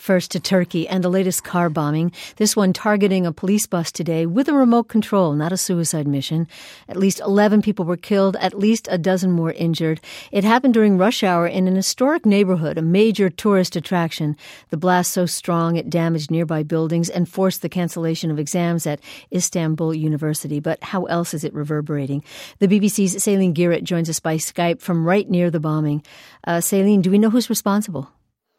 First to Turkey and the latest car bombing, this one targeting a police bus today with a remote control, not a suicide mission. At least 11 people were killed, at least a dozen more injured. It happened during rush hour in an historic neighborhood, a major tourist attraction. The blast so strong it damaged nearby buildings and forced the cancellation of exams at Istanbul University. But how else is it reverberating? The BBC's Celine Girett joins us by Skype from right near the bombing. Celine, do we know who's responsible?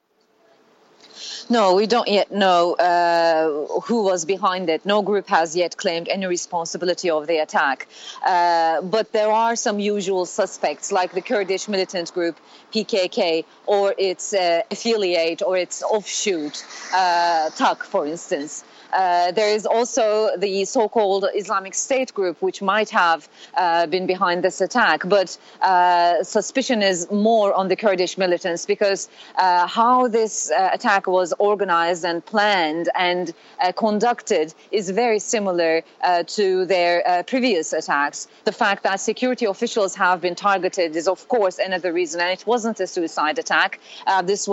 No, we don't yet know who was behind it. No group has yet claimed any responsibility of the attack. But there are some usual suspects, like the Kurdish militant group PKK, or its affiliate or its offshoot, TAK, for instance. There is also the so-called Islamic State group, which might have been behind this attack. But suspicion is more on the Kurdish militants, because how this attack was organized and planned and conducted is very similar to their previous attacks. The fact that security officials have been targeted is, of course, another reason. And it wasn't a suicide attack. This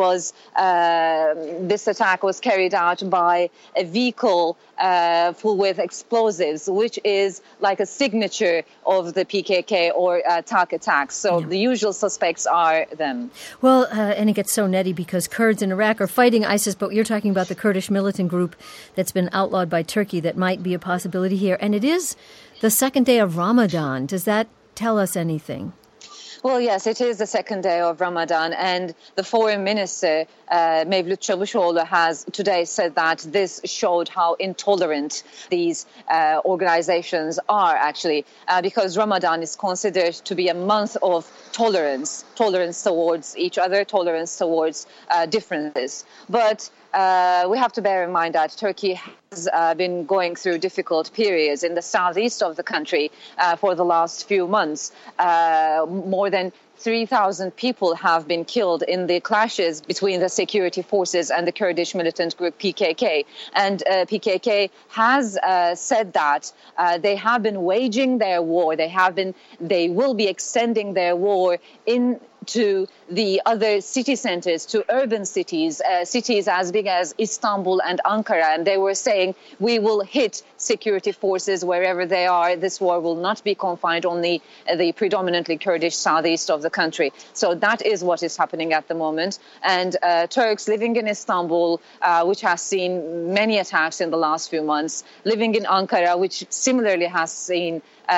attack was carried out by a vehicle full with explosives, which is like a signature of the PKK or TAK attacks. So the usual suspects are them. Well, and it gets so nutty because Kurds in Iraq are fighting ISIS, but you're talking about the Kurdish militant group that's been outlawed by Turkey that might be a possibility here. And it is the second day of Ramadan. Does that tell us anything? Well, yes, it is the second day of Ramadan, and the foreign minister, Mevlut Çavuşoğlu, has today said that this showed how intolerant these organizations are, actually, because Ramadan is considered to be a month of tolerance towards each other, tolerance towards differences. But we have to bear in mind that Turkey has been going through difficult periods in the southeast of the country for the last few months. More than 3,000 people have been killed in the clashes between the security forces and the Kurdish militant group PKK. And PKK has said that they have been waging their war. They will be extending their war into the other city centers, to urban cities, cities as big as Istanbul and Ankara. And they were saying, we will hit security forces wherever they are. This war will not be confined only the predominantly Kurdish southeast of the country. So that is what is happening at the moment. And Turks living in Istanbul, which has seen many attacks in the last few months, living in Ankara, which similarly has seen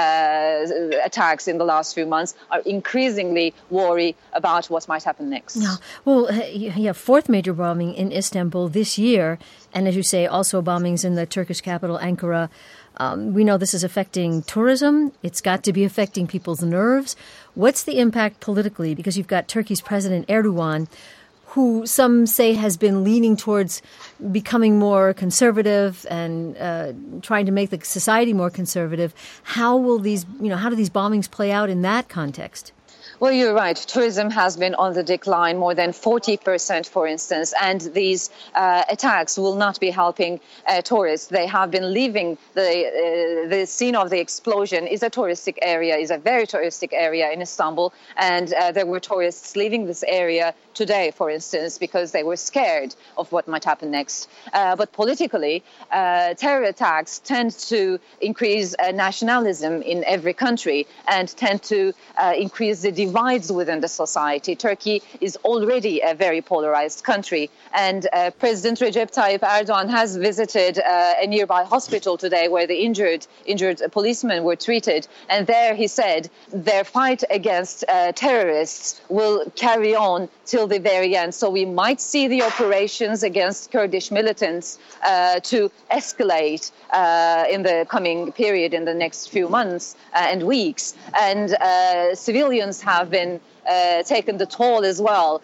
attacks in the last few months, are increasingly worried about what might happen next. Yeah. Well, fourth major bombing in Istanbul this year, and as you say, also bombings in the Turkish capital, Ankara. We know this is affecting tourism. It's got to be affecting people's nerves. What's the impact politically? Because you've got Turkey's President Erdogan, who some say has been leaning towards becoming more conservative and trying to make the society more conservative. How do these bombings play out in that context? Well, you're right. Tourism has been on the decline, more than 40%, for instance, and these attacks will not be helping tourists. They have been leaving the scene of the explosion. Is a very touristic area in Istanbul, and there were tourists leaving this area today, for instance, because they were scared of what might happen next. But politically, terror attacks tend to increase nationalism in every country and tend to increase the divides within the society. Turkey is already a very polarized country, and President Recep Tayyip Erdogan has visited a nearby hospital today where the injured policemen were treated, and there he said their fight against terrorists will carry on till the very end. So we might see the operations against Kurdish militants to escalate in the coming period, in the next few months and weeks, and civilians have been taken the toll as well.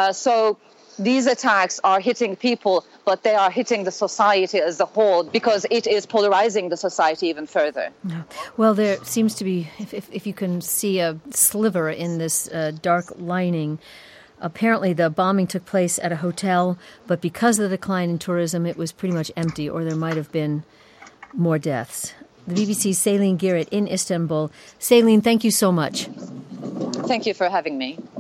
So these attacks are hitting people, but they are hitting the society as a whole because it is polarizing the society even further. Yeah. Well, there seems to be, if you can see a sliver in this dark lining, apparently the bombing took place at a hotel, but because of the decline in tourism, it was pretty much empty, or there might have been more deaths. The BBC's Celine Girett in Istanbul. Celine, thank you so much. Thank you for having me.